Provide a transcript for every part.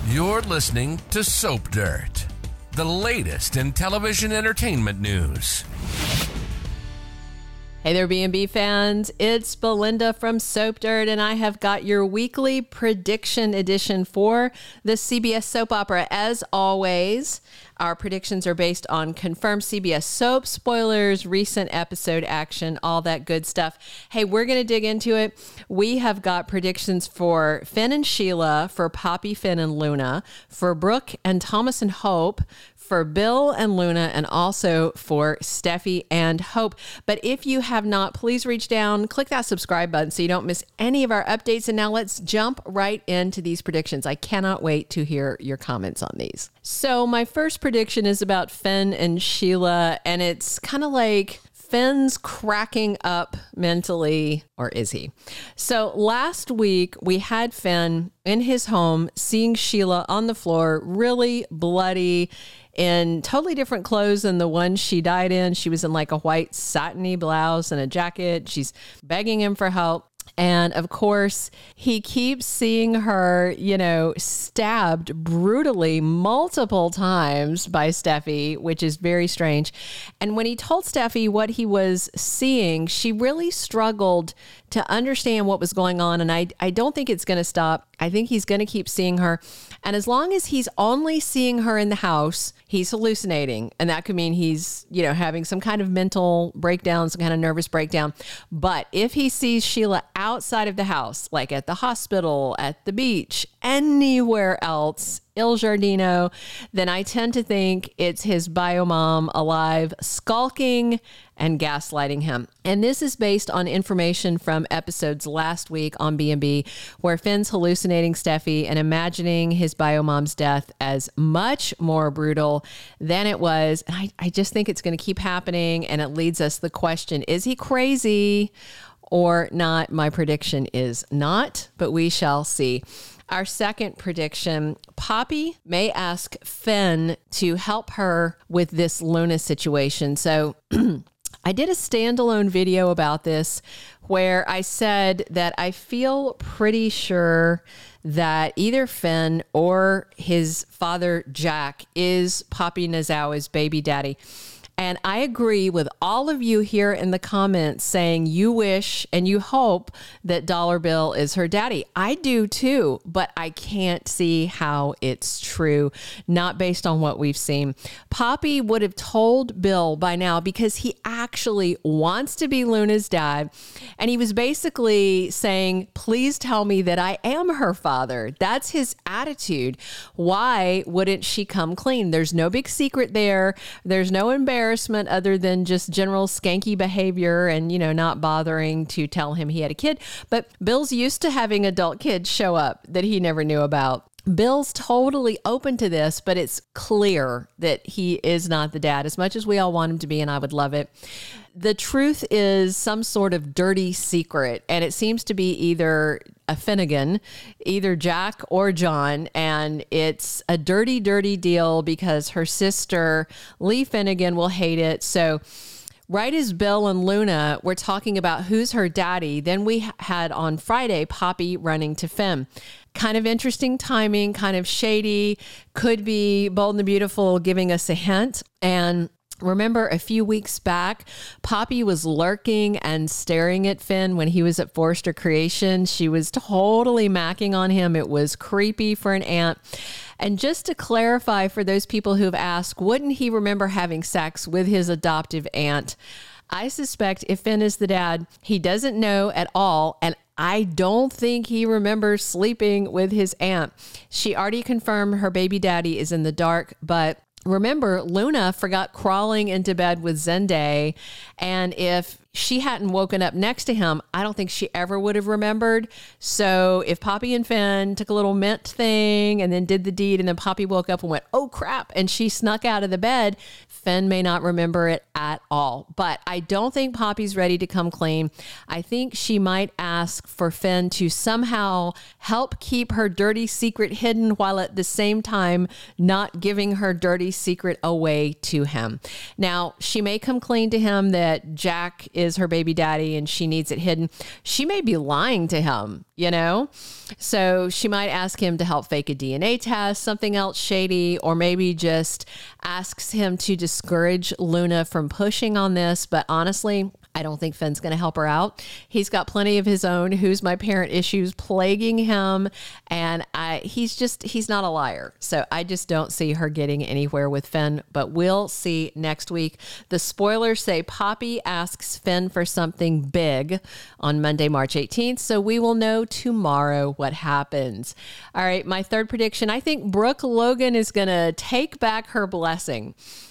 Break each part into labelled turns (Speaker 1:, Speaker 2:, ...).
Speaker 1: You're listening to Soap Dirt, the latest in television entertainment news.
Speaker 2: Hey there, B&B fans. It's Belinda from Soap Dirt, and I have got your weekly prediction edition for the CBS soap opera. As always, our predictions are based on confirmed CBS soap spoilers, recent episode action, all that good stuff. Hey, we're going to dig into it. We have got predictions for Finn and Sheila, for Poppy, Finn, and Luna, for Brooke and Thomas and Hope, for Bill and Luna, and also for Steffy and Hope. But if you have not, please reach down, click that subscribe button so you don't miss any of our updates. And now let's jump right into these predictions. I cannot wait to hear your comments on these. So my first prediction is about Finn and Sheila, and it's kind of like Finn's cracking up mentally, or is he? So last week we had Finn in his home seeing Sheila on the floor, really bloody, in totally different clothes than the one she died in. She was in like a white satiny blouse and a jacket. She's begging him for help. And of course, he keeps seeing her, stabbed brutally multiple times by Steffy, which is very strange. And when he told Steffy what he was seeing, she really struggled to understand what was going on. And I don't think it's going to stop. I think he's going to keep seeing her. And as long as he's only seeing her in the house, he's hallucinating. And that could mean he's, having some kind of mental breakdown, some kind of nervous breakdown. But if he sees Sheila outside of the house, like at the hospital, at the beach, anywhere else, Il Giardino, then I tend to think it's his bio mom alive, skulking and gaslighting him. And this is based on information from episodes last week on B&B, where Finn's hallucinating Steffy and imagining his bio mom's death as much more brutal than it was. And I just think it's going to keep happening, and it leads us the question, is he crazy or not? My prediction is not, but we shall see. Our second prediction, Poppy may ask Finn to help her with this Luna situation. So I did a standalone video about this where I said that I feel pretty sure that either Finn or his father, Jack, is Poppy Nozawa's baby daddy. And I agree with all of you here in the comments saying you wish and you hope that Dollar Bill is her daddy. I do too, but I can't see how it's true, not based on what we've seen. Poppy would have told Bill by now because he actually wants to be Luna's dad. And he was basically saying, please tell me that I am her father. That's his attitude. Why wouldn't she come clean? There's no big secret there. There's no embarrassment other than just general skanky behavior and, not bothering to tell him he had a kid. But Bill's used to having adult kids show up that he never knew about. Bill's totally open to this, but it's clear that he is not the dad, as much as we all want him to be, and I would love it. The truth is some sort of dirty secret, and it seems to be either a Finnegan, either Jack or John, and it's a dirty, dirty deal because her sister, Lee Finnegan, will hate it. So right as Bill and Luna were talking about who's her daddy, then we had on Friday Poppy running to Finn. Kind of interesting timing, kind of shady, could be Bold and the Beautiful giving us a hint. And remember a few weeks back, Poppy was lurking and staring at Finn when he was at Forrester Creation. She was totally macking on him. It was creepy for an aunt. And just to clarify for those people who've asked, wouldn't he remember having sex with his adoptive aunt? I suspect if Finn is the dad, he doesn't know at all. And I don't think he remembers sleeping with his aunt. She already confirmed her baby daddy is in the dark, but remember, Luna forgot crawling into bed with Zende, and if she hadn't woken up next to him, I don't think she ever would have remembered. So if Poppy and Finn took a little mint thing and then did the deed, and then Poppy woke up and went, oh crap, and she snuck out of the bed, Finn may not remember it at all. But I don't think Poppy's ready to come clean. I think she might ask for Finn to somehow help keep her dirty secret hidden while at the same time not giving her dirty secret away to him. Now, she may come clean to him that Jack is is her baby daddy and she needs it hidden, she may be lying to him, you know? So she might ask him to help fake a DNA test, something else shady, or maybe just asks him to discourage Luna from pushing on this. But honestly, I don't think Finn's going to help her out. He's got plenty of his own who's my parent issues plaguing him. And he's not a liar. So I just don't see her getting anywhere with Finn, but we'll see next week. The spoilers say Poppy asks Finn for something big on Monday, March 18th. So we will know tomorrow what happens. All right. My third prediction, I think Brooke Logan is going to take back her blessing.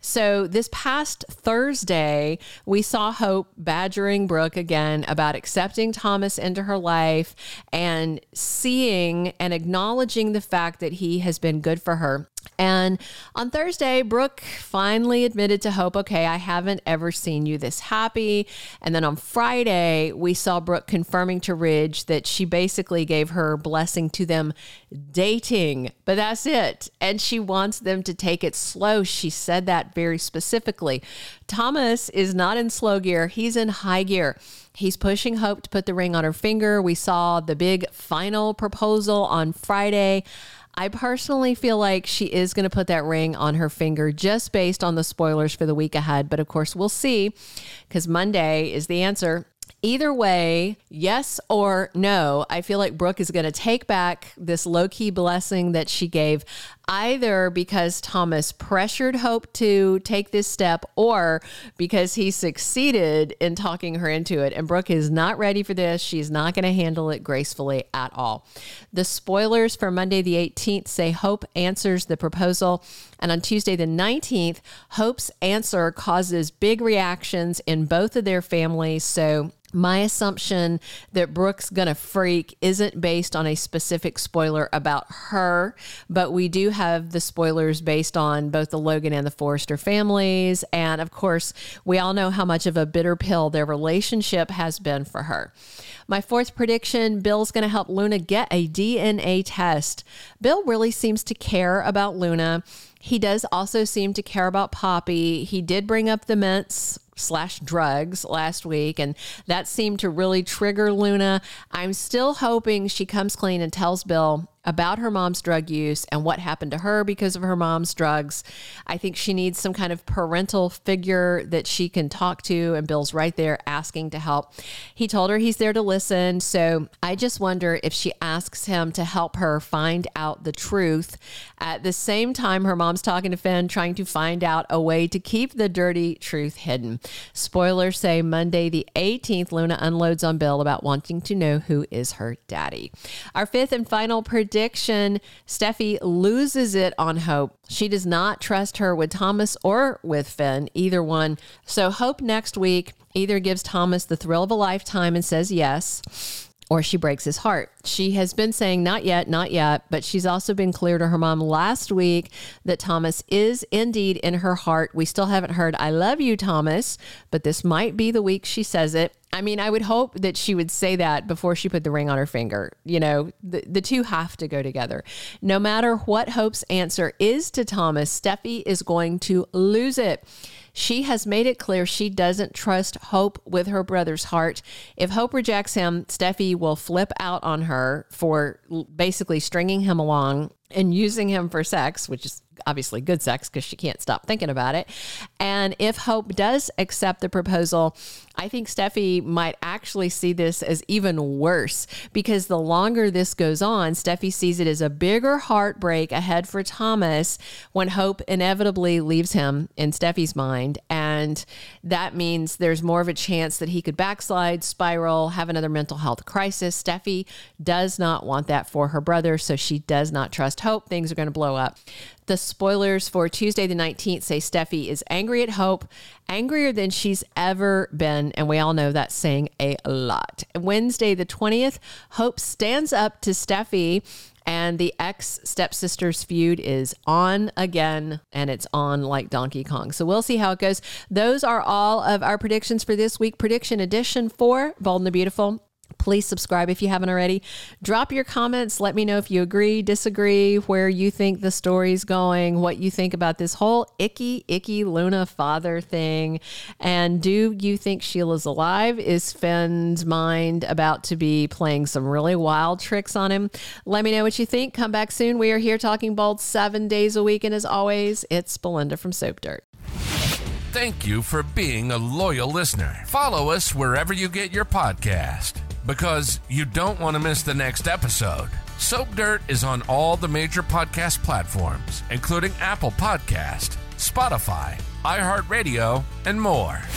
Speaker 2: So this past Thursday, we saw Hope badgering Brooke again about accepting Thomas into her life and seeing and acknowledging the fact that he has been good for her. And on Thursday, Brooke finally admitted to Hope, okay, I haven't ever seen you this happy. And then on Friday, we saw Brooke confirming to Ridge that she basically gave her blessing to them dating, but that's it. And she wants them to take it slow. She said that very specifically. Thomas is not in slow gear. He's in high gear. He's pushing Hope to put the ring on her finger. We saw the big final proposal on Friday. I personally feel like she is going to put that ring on her finger just based on the spoilers for the week ahead. But of course, we'll see because Monday is the answer. Either way, yes or no, I feel like Brooke is going to take back this low-key blessing that she gave, either because Thomas pressured Hope to take this step or because he succeeded in talking her into it. And Brooke is not ready for this. She's not going to handle it gracefully at all. The spoilers for Monday the 18th say Hope answers the proposal. And on Tuesday the 19th, Hope's answer causes big reactions in both of their families. So my assumption that Brooke's gonna freak isn't based on a specific spoiler about her, but we do have the spoilers based on both the Logan and the Forrester families. And of course, we all know how much of a bitter pill their relationship has been for her. My fourth prediction, Bill's going to help Luna get a DNA test. Bill really seems to care about Luna. He does also seem to care about Poppy. He did bring up the mints/drugs last week, and that seemed to really trigger Luna. I'm still hoping she comes clean and tells Bill about her mom's drug use and what happened to her because of her mom's drugs. I think she needs some kind of parental figure that she can talk to, and Bill's right there asking to help. He told her he's there to listen, so I just wonder if she asks him to help her find out the truth. At the same time, her mom's talking to Finn, trying to find out a way to keep the dirty truth hidden. Spoilers say Monday the 18th, Luna unloads on Bill about wanting to know who is her daddy. Our fifth and final prediction, Steffi loses it on Hope. She does not trust her with Thomas or with Finn, either one. So Hope next week either gives Thomas the thrill of a lifetime and says yes, or she breaks his heart. She has been saying not yet, but she's also been clear to her mom last week that Thomas is indeed in her heart. We still haven't heard, I love you, Thomas, but this might be the week she says it. I mean, I would hope that she would say that before she put the ring on her finger. You know, the two have to go together. No matter what Hope's answer is to Thomas, Steffi is going to lose it. She has made it clear she doesn't trust Hope with her brother's heart. If Hope rejects him, Steffi will flip out on her for basically stringing him along and using him for sex, which is obviously good sex because she can't stop thinking about it. And if Hope does accept the proposal, I think Steffi might actually see this as even worse, because the longer this goes on, Steffi sees it as a bigger heartbreak ahead for Thomas when Hope inevitably leaves him in Steffi's mind. And that means there's more of a chance that he could backslide, spiral, have another mental health crisis. Steffi does not want that for her brother, so she does not trust Hope. Things are going to blow up. The spoilers for Tuesday the 19th say Steffi is angry at Hope, angrier than she's ever been, and we all know that's saying a lot. Wednesday the 20th, Hope stands up to Steffi, and the ex-stepsisters feud is on again, and it's on like Donkey Kong. So we'll see how it goes. Those are all of our predictions for this week. Prediction edition for Bold and the Beautiful. Please subscribe if you haven't already. Drop your comments. Let me know if you agree, disagree, where you think the story's going, what you think about this whole icky Luna father thing. And do you think Sheila's alive? Is Finn's mind about to be playing some really wild tricks on him? Let me know what you think. Come back soon. We are here talking bold 7 days a week. And as always, it's Belinda from Soap Dirt.
Speaker 1: Thank you for being a loyal listener. Follow us wherever you get your podcast, because you don't want to miss the next episode. Soap Dirt is on all the major podcast platforms, including Apple Podcast, Spotify, iHeartRadio, and more.